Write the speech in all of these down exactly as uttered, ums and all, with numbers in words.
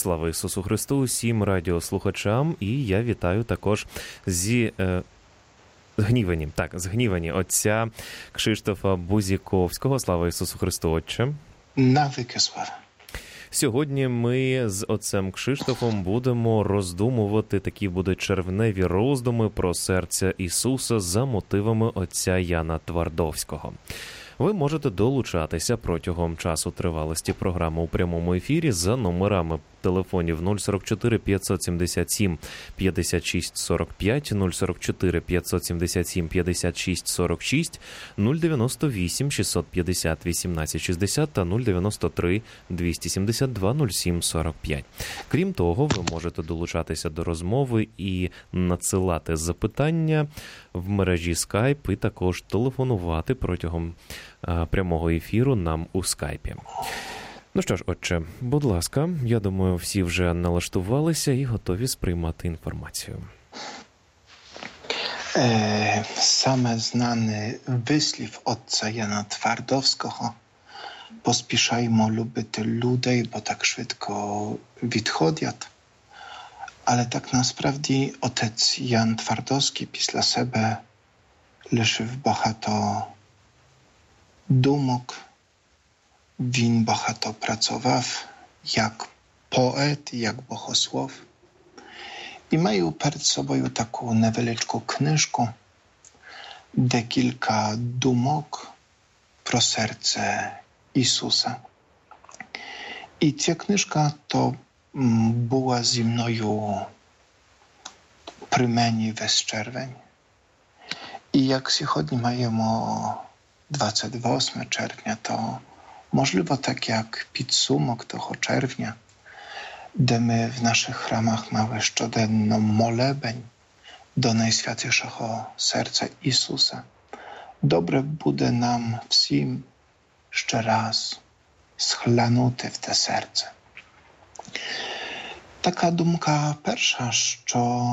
Слава Ісусу Христу усім радіослухачам, і я вітаю також зі е, згнівані, так, згнівані отця Кшиштофа Бузіковського. Слава Ісусу Христу, Отче. Навіки слава. Сьогодні ми з отцем Кшиштофом будемо роздумувати, такі будуть червневі роздуми про серце Ісуса за мотивами отця Яна Твардовського. Ви можете долучатися протягом часу тривалості програми у прямому ефірі за номерами телефонів нуль сорок чотири п'ятсот сімдесят сім п'ятдесят шість сорок п'ять, нуль сорок чотири п'ятсот сімдесят сім п'ятдесят шість сорок шість, нуль дев'яносто вісім шістсот п'ятдесят вісімнадцять шістдесят та нуль дев'яносто три двісті сімдесят два нуль сім сорок п'ять. Крім того, ви можете долучатися до розмови і надсилати запитання в мережі Skype і також телефонувати протягом а, прямого ефіру нам у Skype. Ну що ж, отче, будь ласка, я думаю, всі вже налаштувалися і готові сприймати інформацію. Е, саме знаний вислів отця Яна Твардовського «Поспішаймо любити людей, бо так швидко відходять». Але так насправді отець Ян Твардовський після себе лишив багато думок. Він багато працював як поет, як богослов. І маю перед собою таку невеличку книжку, декілька думок про серце Ісуса. І ця книжка то була зі мною при мені весь червень. І як сьогодні маємо двадцять восьмого червня, то можливо, так як підсумок того червня, де ми в наших храмах мали щоденно молебень до Найсвятішого серця Ісуса, добре буде нам всім ще раз схлянути в те серце. Така думка перша, що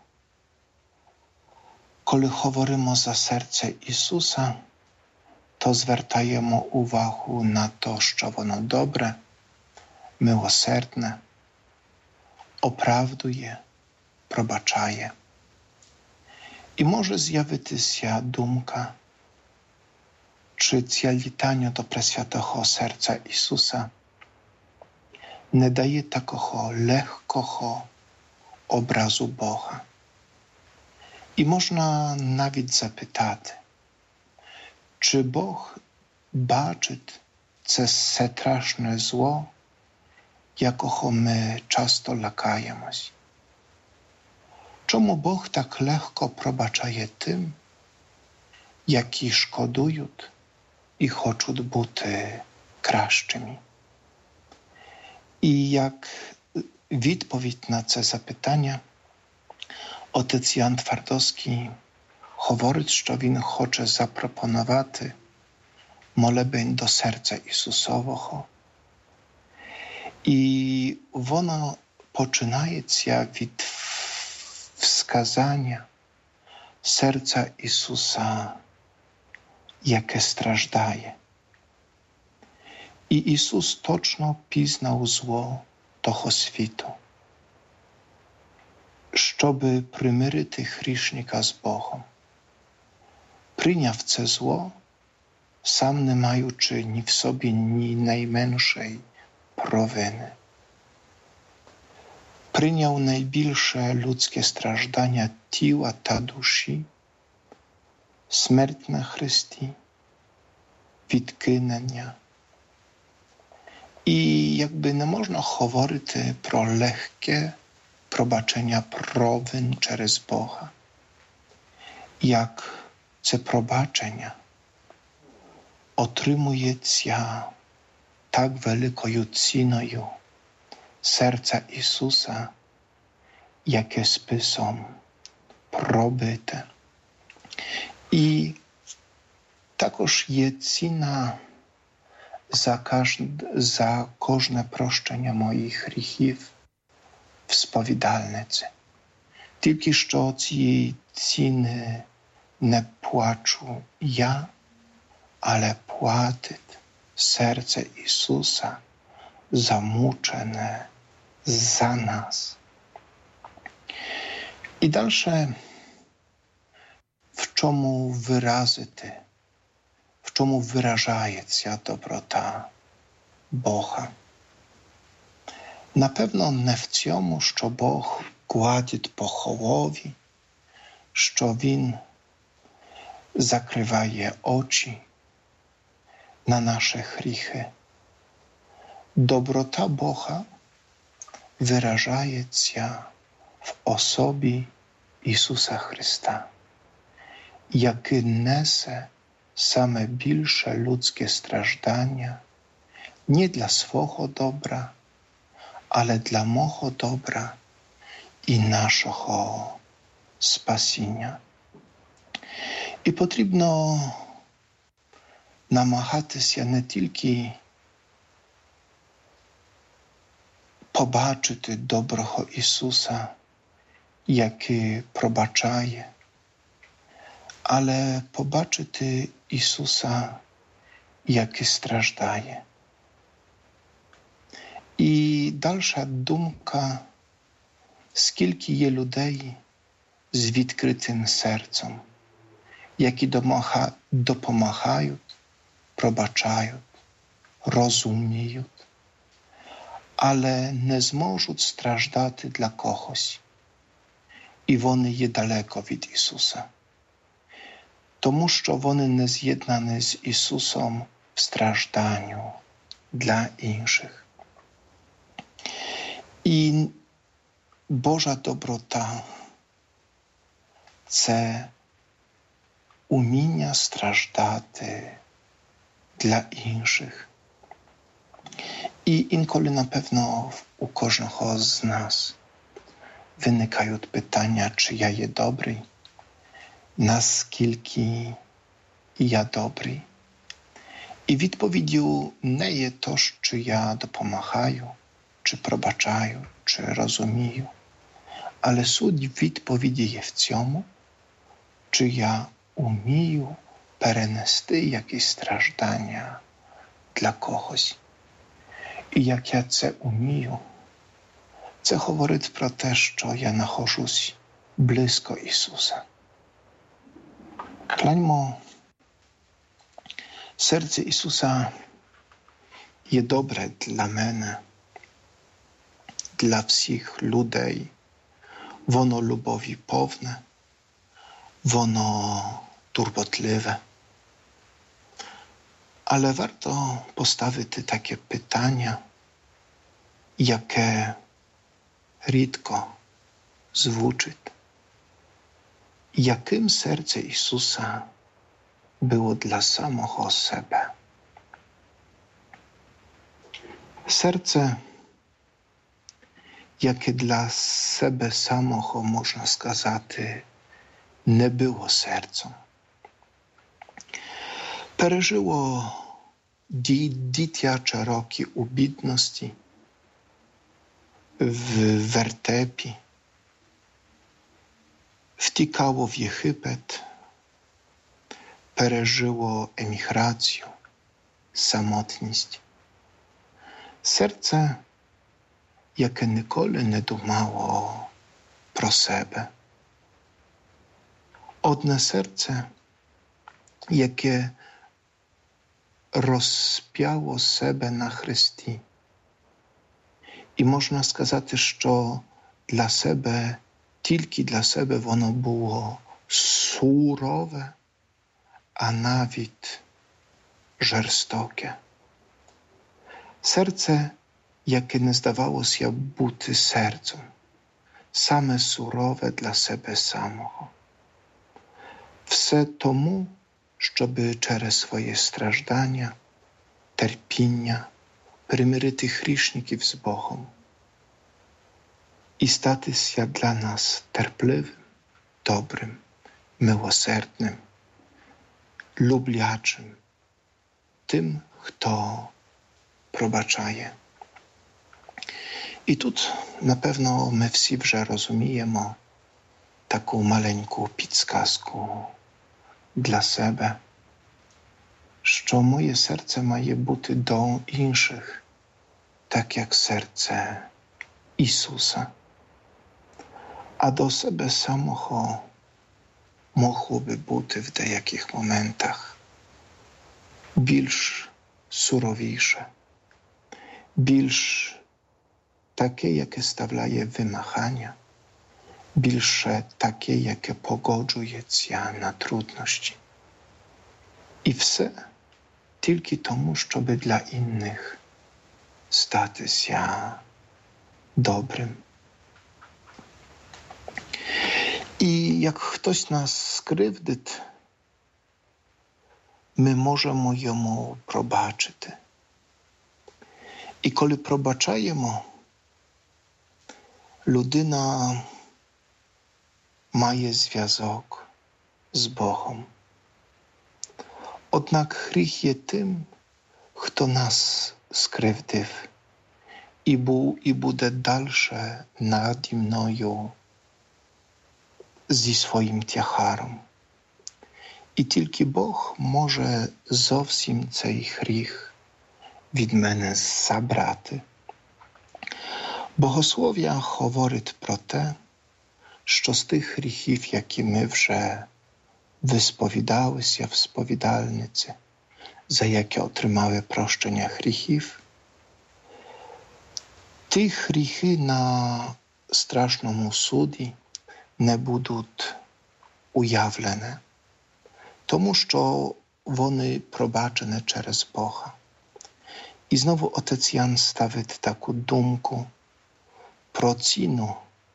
коли говоримо за серце Ісуса, то звертаємо увагу на те, що воно добре, милосердне, оправдує, пробачає. І може з'явитися думка, чи ця літання до Пресвятого серця Ісуса не дає такого легкого образу Бога. І можна навіть запитати, чи Бог бачить це страшне зло, якого ми часто лякаємось? Чому Бог так легко пробачає тим, які шкодують і хочуть бути кращими? І як відповідь на це запитання, отець Ян Твардовський говорить, що він хоче запропонувати молебень до серця Ісусового. І воно починається від сказання серця Ісуса, яке страждає. І Ісус точно пізнав зло того світу, щоби примирити грішника з Богом. Прийняв це зло, сам не маючи ні в собі ні найменшої провини. Прийняв найбільше людське страждання тіла та душі, смерть на хресті, відкинення. І якби не можна говорити про легке пробачення провин через Бога, як це пробачення отримується так великою ціною серця Ісуса, яке списом пробите. І також є ціна за, каж... за кожне прощення моїх гріхів в сповідальниці. Тільки що цієї ціни не плачу я, але платить серце Ісуса, замучене, за нас. І далі, в чому виразити, в чому виражається доброта Бога? Напевно, не в цьому, що Бог гладить по голові, що Він закриває очі на наші гріхи. Доброта Бога виражається в особі Ісуса Христа, який несе саме більше людське страждання не для свого добра, але для мого добра і нашого спасіння. І потрібно намагатися не тільки побачити доброго Ісуса, який пробачає, але побачити Ісуса, який страждає. І дальша думка, скільки є людей з відкритим серцем, які допомагають, пробачають, розуміють, але не зможуть страждати для когось. І вони є далеко від Ісуса. Тому що вони не з'єднані з Ісусом в стражданню для інших. І Божа доброта – це уміння страждати для інших. І інколи, напевно, у кожного з нас виникають питання, чи я є добрий, наскільки я добрий. І відповіддю не є то, що я допомагаю, чи пробачаю, чи розумію. Але суть відповіді є в цьому, чи я умію перенести якісь страждання для когось. І як я це умію, це говорить про те, що я знаходжусь близько Ісуса. Гляньмо, серце Ісуса є добре для мене, для всіх людей. Воно любові повне, воно турботливе. Але варто поставити таке питання, яке рідко звучить. Яким серце Ісуса було для самого себе? Серце, яке для себе самого, можна сказати, не було серцем. Пережило дитячі роки у бідності, в вертепі, втікало в Єгипет, пережило еміграцію, самотність. Серце, яке ніколи не думало про себе. Одне серце, яке розп'яло себе на хресті. І можна сказати, що для себе, тільки для себе воно було сурове, а навіть жорстоке. Серце, яке не здавалося бути серцем, саме сурове для себе самого. Все тому, щоб через своє страждання, терпіння примирити грішників з Богом і статися для нас терпливим, добрим, милосердним, люблячим, тим, хто пробачає. І тут, напевно, ми всі вже розуміємо таку маленьку підсказку для себе, що моє серце має бути до інших, так як серце Ісуса. А до себе самого могло би бути в деяких моментах більш суровіше, більш таке, яке ставляє вимагання, більше таке, яке погоджується на труднощі. І все тільки тому, щоб для інших статися добрим. І як хтось нас скривдить, ми можемо йому пробачити. І коли пробачаємо, людина має зв'язок з Богом. Однак гріх є тим, хто нас скривдив і був і буде далі наді мною зі своїм тягаром. І тільки Бог може зовсім цей гріх від мене забрати. Богослов'я говорить про те, що з тих гріхів, які ми вже висповідалися в сповідальниці, за яке отримали прощення гріхів, ті гріхи на страшному суді не будуть уявлені, тому що вони пробачені через Бога. І знову отець Ян ставить таку думку про ціну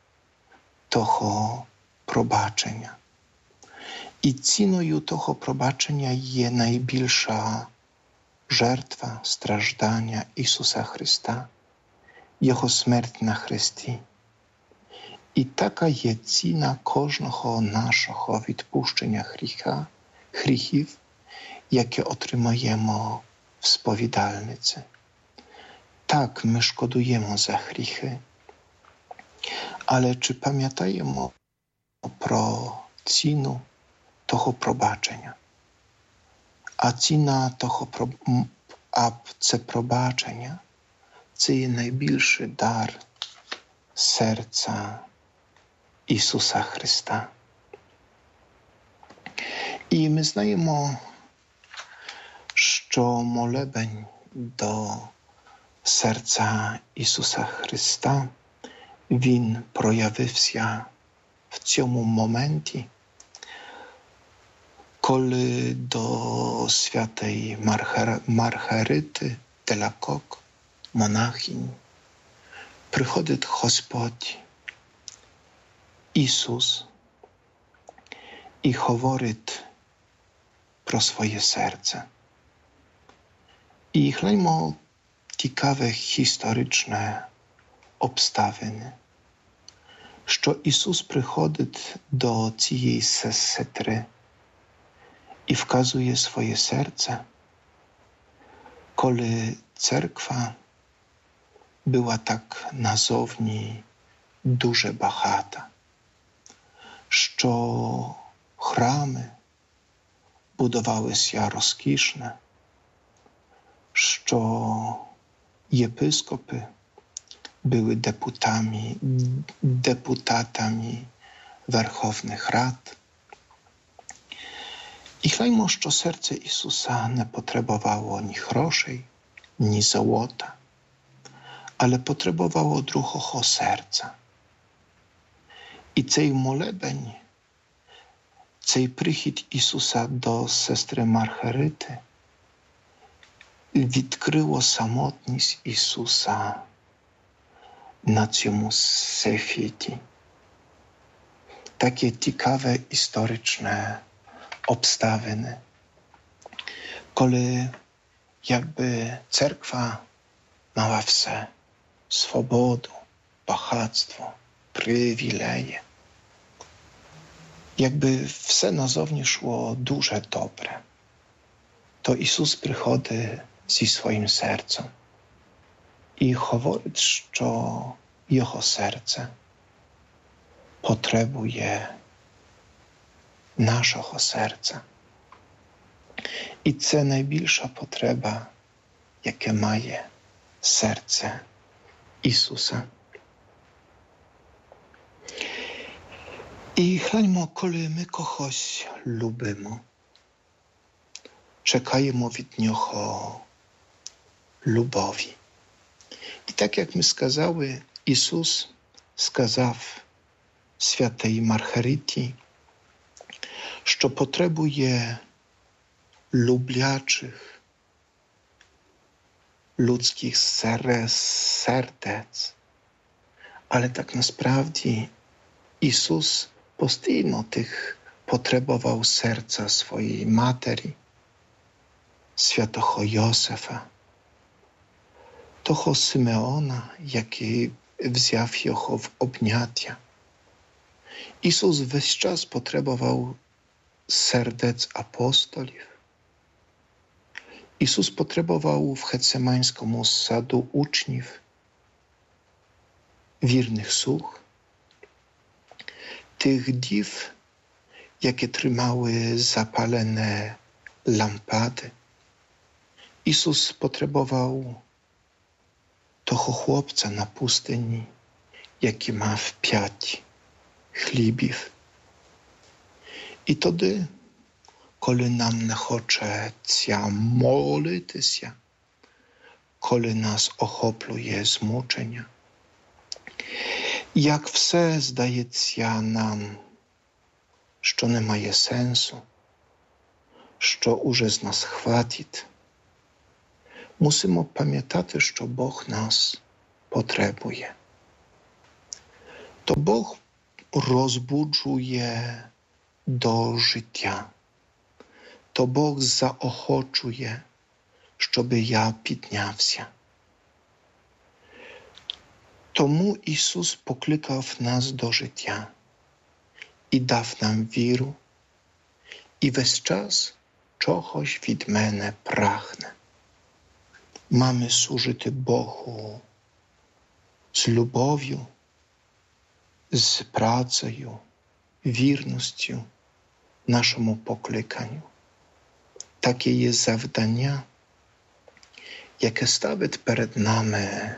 того пробачення. І ціною того пробачення є найбільша жертва страждання Ісуса Христа, Його смерть на хресті. І така є ціна кожного нашого відпущення гріха, гріхів, яке отримаємо в сповідальниці. Так, ми шкодуємо за гріхи, але чи пам'ятаємо про ціну того пробачення? А ціна того, а це пробачення, це є найбільший дар серця Ісуса Христа. І ми знаємо, що молебень до серця Ісуса Христа, він проявився в цьому моменті, коли до святої Маргер... Маргарити де ла Кок, монахинь, приходить Господь Ісус і говорить про своє серце. І гляньмо цікаве історичне обставини, що Ісус приходить до цієї сестри і вказує своє серце, коли церква була так назовні дуже багата, що храми будувалися розкішне, що єпископи були депутатами, депутатами Верховних Рад. І гляньмо, що серце Ісуса не потребувало ні грошей, ні золота, але потребувало другого серця. І цей молебень, цей прихід Ісуса до сестри Маргарити відкрило самотність Ісуса на цьому світі. Таке цікаве історичне обставини, коли якби церква мала все – свободу, багатство, привілеї. Якби все назовні йшло дуже добре, то Ісус приходить зі своїм серцем і говорить, що Його серце потребує нашого серця. І це найбільша потреба, яке має серце Ісуса. І гляньмо, коли ми когось любимо, чекаємо від нього любові. І так, як ми сказали, Ісус сказав святій Маргариті, що потребує люблячих людських сердець. Але так насправді Ісус постійно тих потребував серця своєї матері, святого Йосифа, того Симеона, який взяв його в обняття. Ісус весь час потребував сердець апостолів. Ісус потребував в Гецеманському саду учнів, вірних слуг, тих дів, які тримали запалені лампади. Ісус потребував того хлопця на пустині, який мав п'ять хлібів. І тоді, коли нам не хочеться молитися, коли нас охоплює змучення, як все здається нам, що не має сенсу, що уже з нас хватить, мусимо пам'ятати, що Бог нас потребує. То Бог розбуджує до життя. То Бог заохочує, щоб я піднявся. Тому Ісус покликав нас до життя і дав нам віру, і весь час чогось від мене прагне. Mamy służyć Bogu z lubowią, z pracą, wiernością naszemu poklиканню. Takie jest завдання, яке ставить перед нами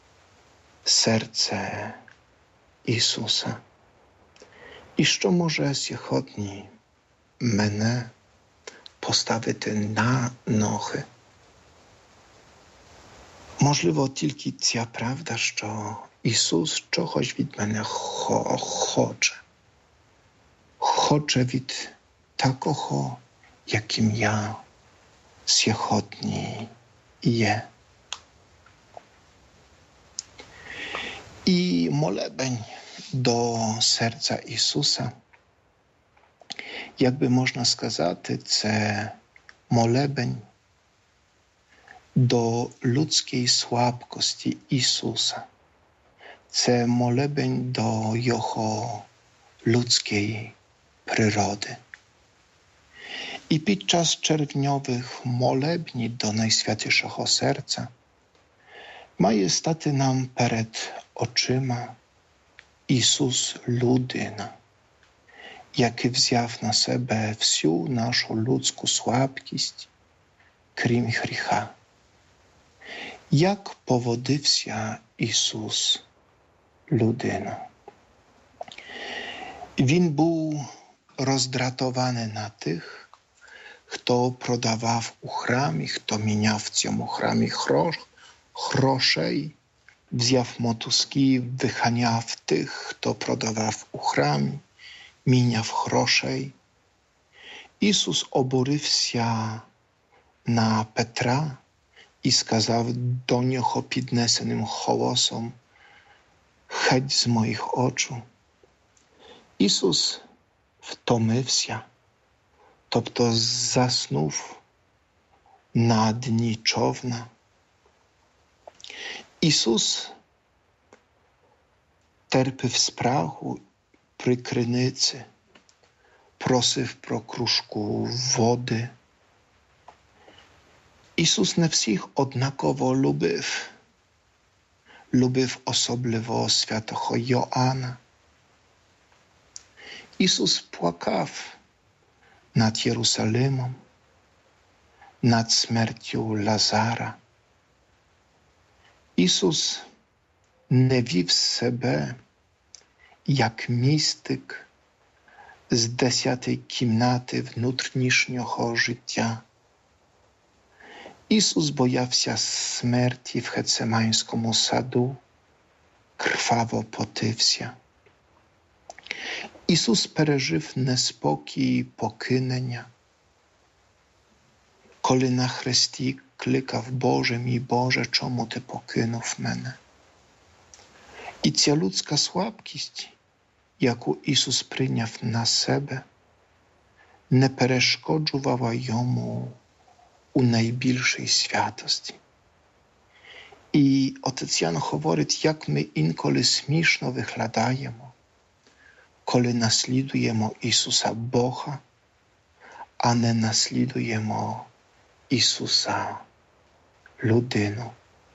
серце Ісуса. І що може сьогодні мене поставити на ноги? Можливо, тільки ця правда, що Ісус чогось від мене хо- хоче. Хоче від такого, яким я сьогодні є. І молебень до серця Ісуса, як би можна сказати, це молебень до людської слабкості Ісуса. Це молебень до Його людської природи. І під час червньових молебні до Найсвятішого Серця має стати нам перед очима Ісус людина, який взяв на себе всю нашу людську слабкість, крім гріха. Як поводився Ісус людина? Він був роздратований на тих, хто продавав у храмі, хто міняв в цьому храмі грош, грошей, взяв мотузки, виганяв тих, хто продавав у храмі, міняв грошей. Ісус обурився на Петра і сказав до нього піднесеним голосом: «Геть з моїх очей». Ісус втомився, тобто заснув на дні човна. Ісус терпів спрагу при криниці, просив про кружку води. Ісус не всіх однаково любив. Любив особливо святого Йоанна. Ісус плакав над Єрусалимом, над смертю Лазара. Ісус не вів себе як містик з десятої кімнати внутрішнього життя. Ісус боявся смерті в Гецеманському саду, крваво потився. Ісус пережив неспокій і покинення, коли на хресті кликав: Боже мій Боже, чому ти покинув мене? І ця людська слабкість, яку Ісус прийняв на себе, не перешкоджувала йому у найбільшій святості. І отець Ян говорить, як ми інколи смішно виглядаємо, коли наслідуємо Ісуса Бога, а не наслідуємо Ісуса людину.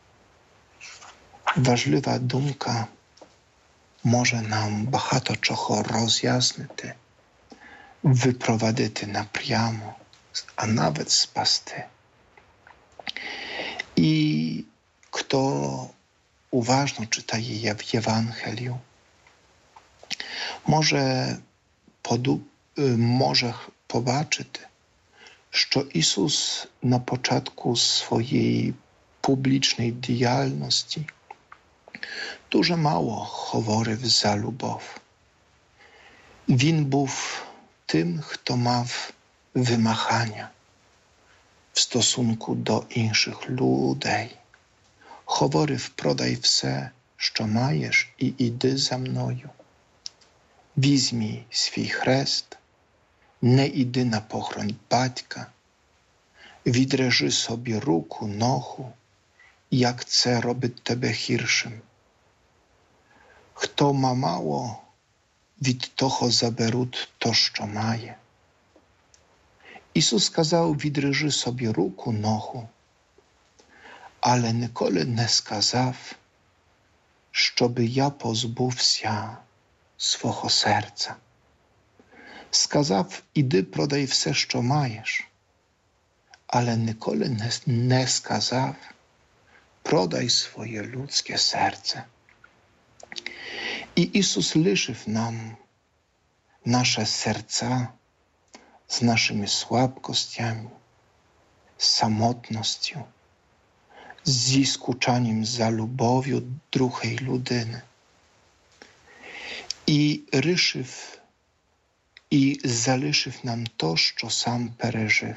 Важлива думка може нам багато чого роз'яснити, випровадити напряму, а навіть спасти. І хто уважно читає в Євангелію, може, поду, може побачити, що Ісус на початку своєї публічної діяльності дуже мало говорив за любов. Він був тим, хто мав вимагання в стосунку до інших людей. Говорив: продай все, що маєш, і іди за мною. Візьмі свій хрест, не іди на похорон батька, відрежи собі руку, ногу, як це робить тебе гіршим. Хто ма мало, від того заберуть то, що має. Ісус сказав: відрежи собі руку, ногу, але ніколи не сказав, щоби я позбувся свого серця. Сказав: іди продай все, що маєш, але ніколи не, не сказав: продай своє людське серце. І Ісус лишив нам наше серця з нашими слабкостями, самотністю, зі скучанням за любов'ю другої людини. І рішив, і залишив нам то, що сам пережив.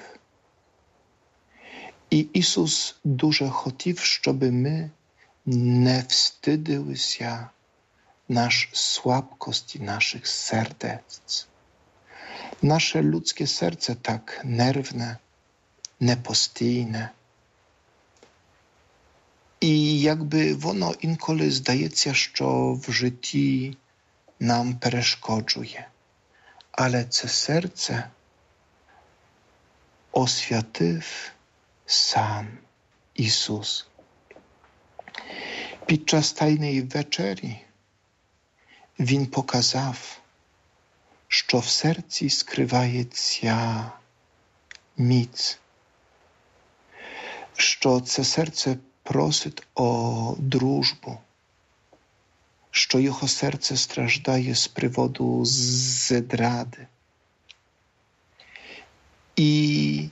І Ісус дуже хотів, щоб ми не встидилися наш слабкості наших сердець. Наше людське серце так нервне, непостійне. І якби воно інколи здається, що в житті нам перешкоджує. Але це серце освятив сам Ісус. Під час Тайної вечері Він показав, що в серці скривається міць, що це серце просить о дружбу, що його серце страждає з приводу зради. І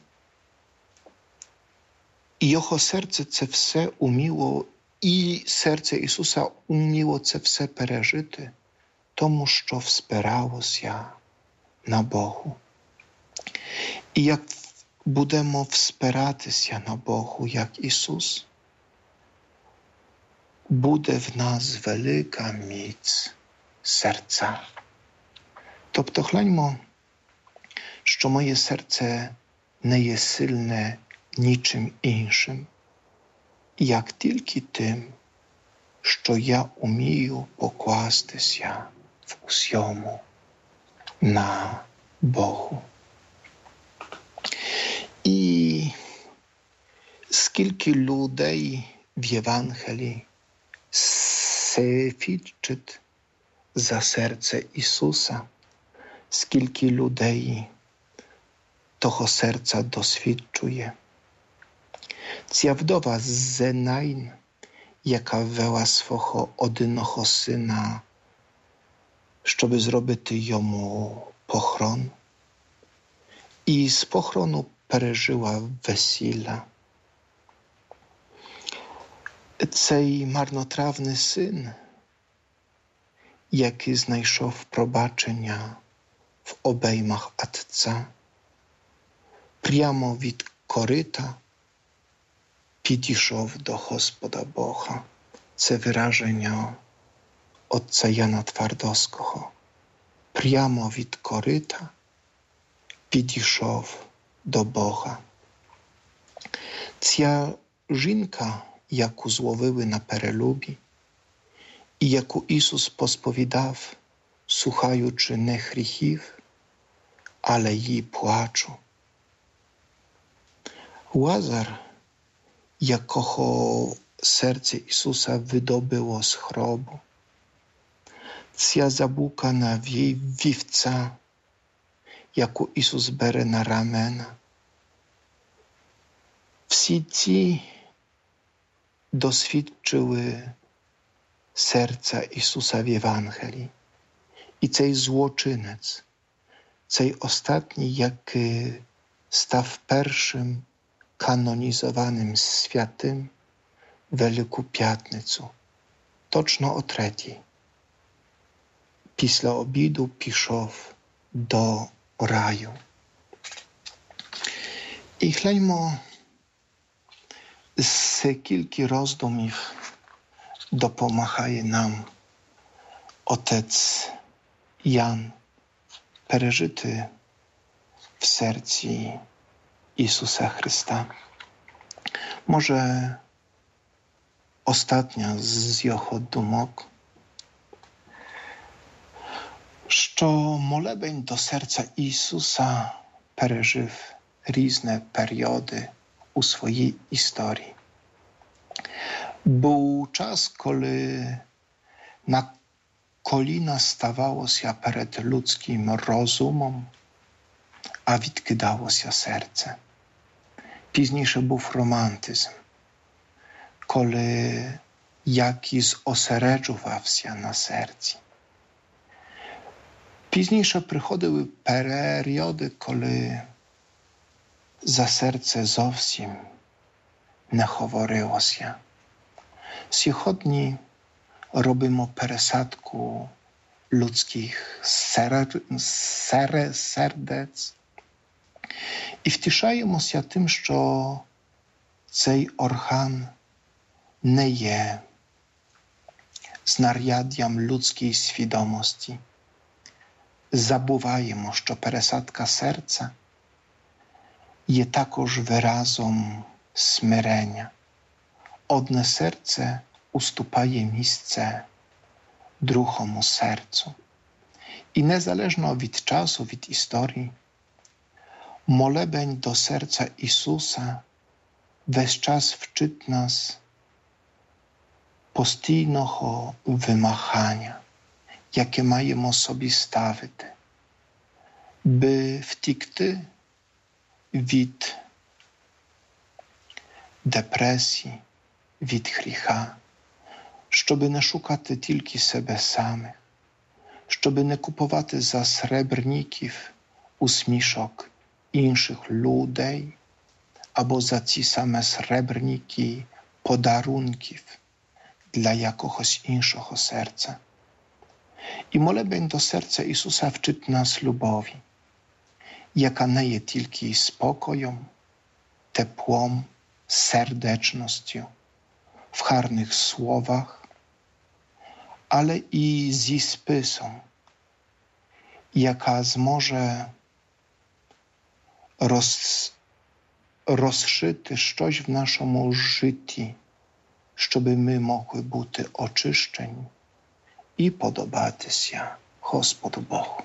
його серце це все уміло, і серце Ісуса уміло це все пережити, тому що вспиралося на Богу. І як будемо вспиратися на Богу, як Ісус, буде в нас велика міць серця. Тобто гляньмо, що моє серце не є сильне нічим іншим, як тільки тим, що я умію покластися в усьому на Богу. І скільки людей в Євангелії свідчить за серце Ісуса, скільки людей того серця досвідчує. Ця вдова з Енайн, яка вела свого одиного сина, щоб зробити йому похорон. І з похорону пережила весілля. Цей марнотравний син, який знайшов пробачення в обеймах Отця, прямо від корита підійшов до Господа Бога. Це вираження отця Яна Твардовського. Прямо від корита підійшов до Бога. Ця жінка, яку зловили на перелюбі, і яку Ісус посповідав, слухаючи не гріхів, але її плачу. Лазар, якого серце Ісуса видобило з гробу, ця заблукана вівця, яку Ісус бере на рамена. Всі ці досвідчили серця Ісуса в Євангелії. І цей злочинець, цей ostatni, який став першим канонізованим святим Велику П'ятницю, точно о третій. Після обіду пішов до раю. І гляньмо, з кілька роздумів допомагає нам отець Ян пережити в серці Ісуса Христа. Може, остання з його думок, що молебень до серця Ісуса пережив різні періоди у своїй історії. Був час, коли на коліна ставалося перед людським розумом, а відкидалося серце. Пізніше був романтизм, коли якийсь осереджувався на серці. Пізніше приходили періоди, коли за серце зовсім не говорилося. Сьогодні робимо пересадку людських сер... сер... сердець і втішаємося тим, що цей орган не є знаряддям людської свідомості. Забуваємо, що пересадка серця є також виразом смирення. Одне серце уступає місце другому серцю. І незалежно від часу, від історії, молебень до серця Ісуса весь час вчить нас постійного вимагання, яке маємо собі ставити, би втікти від депресії, від гріха, щоби не шукати тільки себе самих, щоби не купувати за сребрників усмішок інших людей, або за ці саме сребрники подарунків для якогось іншого серця. І молебень до серця Ісуса вчить нас любові, яка не є тільки спокоєм, теплом, сердечністю, в гарних словах, але і зі списом, яка зможе роз, розшити щось в нашому житті, щоб ми могли бути очищені і подобатися Господу Богу.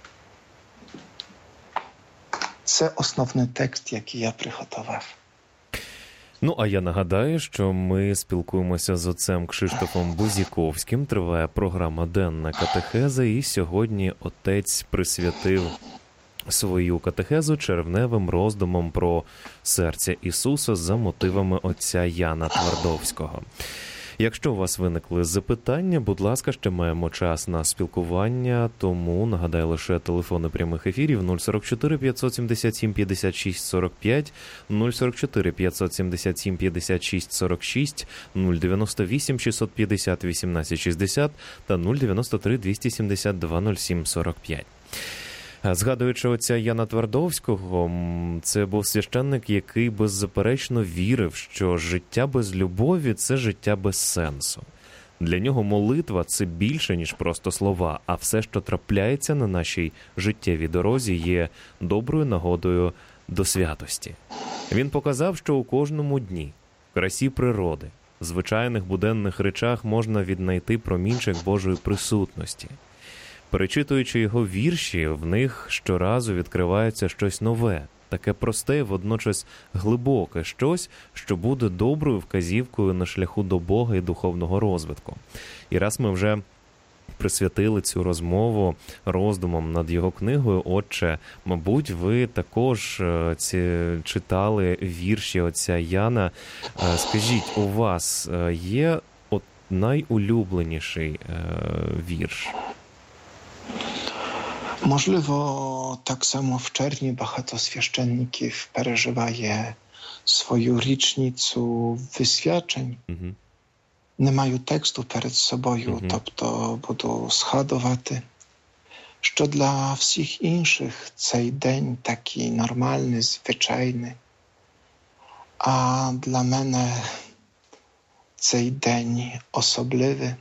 Це основний текст, який я приготував. Ну, а я нагадаю, що ми спілкуємося з отцем Кшиштофом Бузіковським. Триває програма «Денна катехеза», і сьогодні отець присвятив свою катехезу червневим роздумом про серце Ісуса за мотивами отця Яна Твардовського. Якщо у вас виникли запитання, будь ласка, ще маємо час на спілкування, тому нагадаю лише телефони прямих ефірів нуль сорок чотири п'ятсот сімдесят сім п'ятдесят шість сорок п'ять, нуль сорок чотири п'ятсот сімдесят сім п'ятдесят шість сорок шість, нуль дев'яносто вісім шістсот п'ятдесят вісімнадцять шістдесят та нуль дев'яносто три двісті сімдесят два нуль сім сорок п'ять. Згадуючи отця Яна Твардовського, це був священник, який беззаперечно вірив, що життя без любові – це життя без сенсу. Для нього молитва – це більше, ніж просто слова, а все, що трапляється на нашій життєвій дорозі, є доброю нагодою до святості. Він показав, що у кожному дні, в красі природи, в звичайних буденних речах можна віднайти промінчик Божої присутності. Перечитуючи його вірші, в них щоразу відкривається щось нове, таке просте і водночас глибоке, щось, що буде доброю вказівкою на шляху до Бога і духовного розвитку. І раз ми вже присвятили цю розмову роздумам над його книгою, отче, мабуть, ви також ці читали вірші отця Яна. Скажіть, у вас є от найулюбленіший вірш? Можливо, так само в червні багато священників переживає свою річницю висвячень. Mm-hmm. Не маю тексту перед собою, mm-hmm. тобто буду згадувати, що для всіх інших цей день такий нормальний, звичайний. А для мене цей день особливий.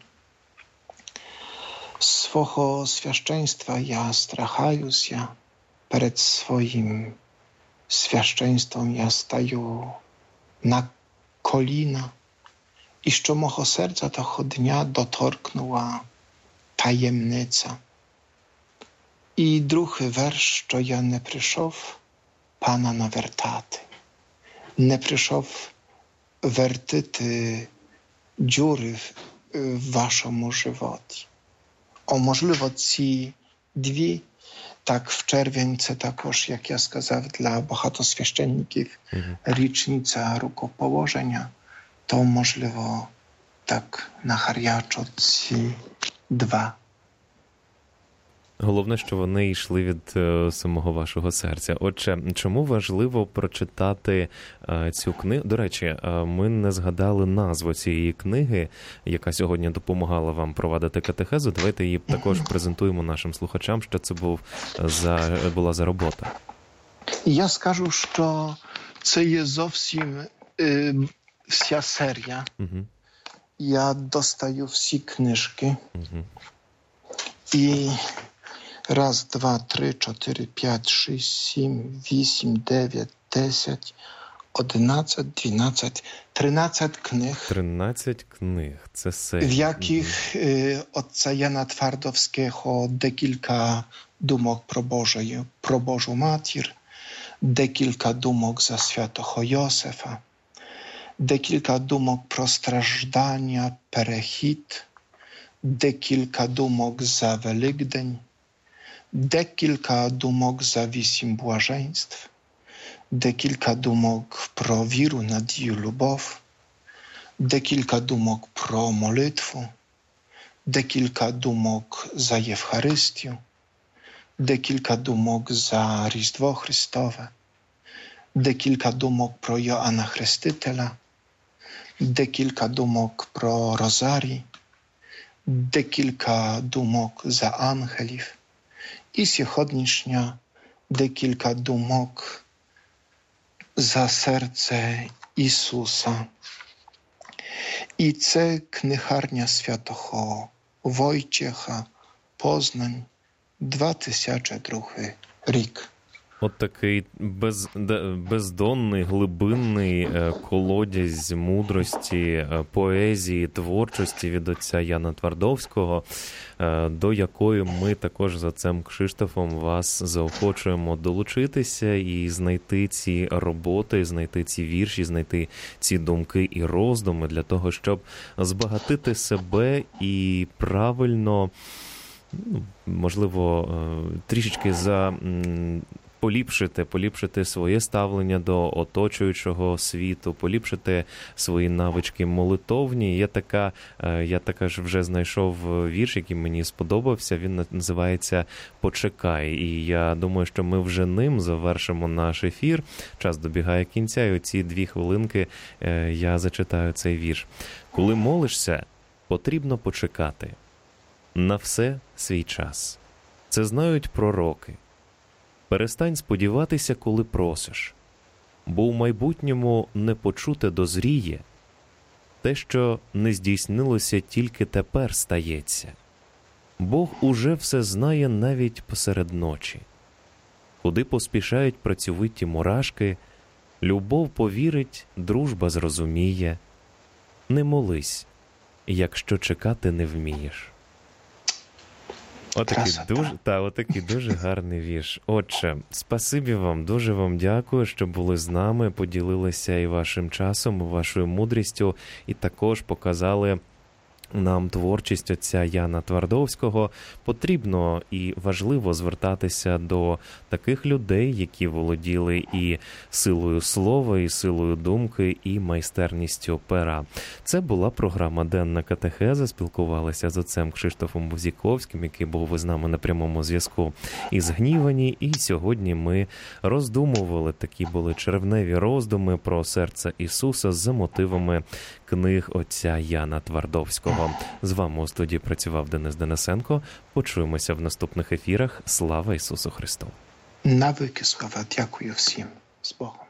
Свого свящeństwa ja strachаюся перед своїм священством, я стаю на коліна, і що мого серця того дня доторкнула таємниця. І другий верш, що я не прийшов Пана навертати, не прийшов вертити dziury в вашому животі. О, можливо, ці дві, так в червень це також, як я сказав, для багато священників mm-hmm. річниця рукоположення, то, можливо, так на гарячо ці два. Головне, що вони йшли від е, самого вашого серця. Отже, чому важливо прочитати е, цю книгу? До речі, е, ми не згадали назву цієї книги, яка сьогодні допомагала вам провадити катехезу. Давайте її також презентуємо нашим слухачам, що це був за, була за робота. Я скажу, що це є зовсім е, вся серія. Угу. Я достаю всі книжки. Угу. І раз, два, три, чотири, п'ять, шість, сім, вісім, дев'ять, десять, одинадцять, дванадцять, тринадцять книг. тринадцять книг, це серія. В яких е, отця Яна Твардовського декілька думок про Божою, про Божу Матір, декілька думок за святого Йосифа, декілька думок про страждання, перехід, декілька думок за Великдень, декілька думок за вісім блаженств, декілька думок про віру, надію, любов, декілька думок про молитву, декілька думок за Євхаристію, декілька думок за Різдво Христове, декілька думок про Йоанна Хрестителя, декілька думок про Розарій, декілька думок за ангелів і сьогоднішня декілька думок за серце Ісуса. І це книгарня святого Войцеха, Познань, дві тисячі другий рік. От такий без, бездонний, глибинний колодязь мудрості, поезії, творчості від отця Яна Твардовського, до якої ми також з отцем Кшиштофом вас заохочуємо долучитися і знайти ці роботи, знайти ці вірші, знайти ці думки і роздуми для того, щоб збагатити себе і правильно, можливо, трішечки за поліпшити, поліпшити своє ставлення до оточуючого світу, поліпшити свої навички молитовні. Є така, я така ж вже знайшов вірш, який мені сподобався, він називається «Почекай». І я думаю, що ми вже ним завершимо наш ефір. Час добігає кінця, і оці дві хвилинки я зачитаю цей вірш. «Коли молишся, потрібно почекати. На все свій час. Це знають пророки. Перестань сподіватися, коли просиш, бо у майбутньому не почуте дозріє. Те, що не здійснилося, тільки тепер стається. Бог уже все знає навіть посеред ночі. Куди поспішають працьовиті мурашки, любов повірить, дружба зрозуміє. Не молись, якщо чекати не вмієш». Отакий дуже, та, отакий дуже гарний вірш. Отже, спасибі вам, дуже вам дякую, що були з нами, поділилися і вашим часом, і вашою мудрістю, і також показали нам творчість отця Яна Твардовського. Потрібно і важливо звертатися до таких людей, які володіли і силою слова, і силою думки, і майстерністю пера. Це була програма «Денна катехеза». Спілкувалися з отцем Кшиштофом Бузіковським, який був із нами на прямому зв'язку із Гнівані. І сьогодні ми роздумували, такі були червневі роздуми про серце Ісуса за мотивами книг отця Яна Твардовського. З вами у студії працював Денис Денисенко. Почуємося в наступних ефірах. Слава Ісусу Христу! Навики слава. Дякую всім. З Богом.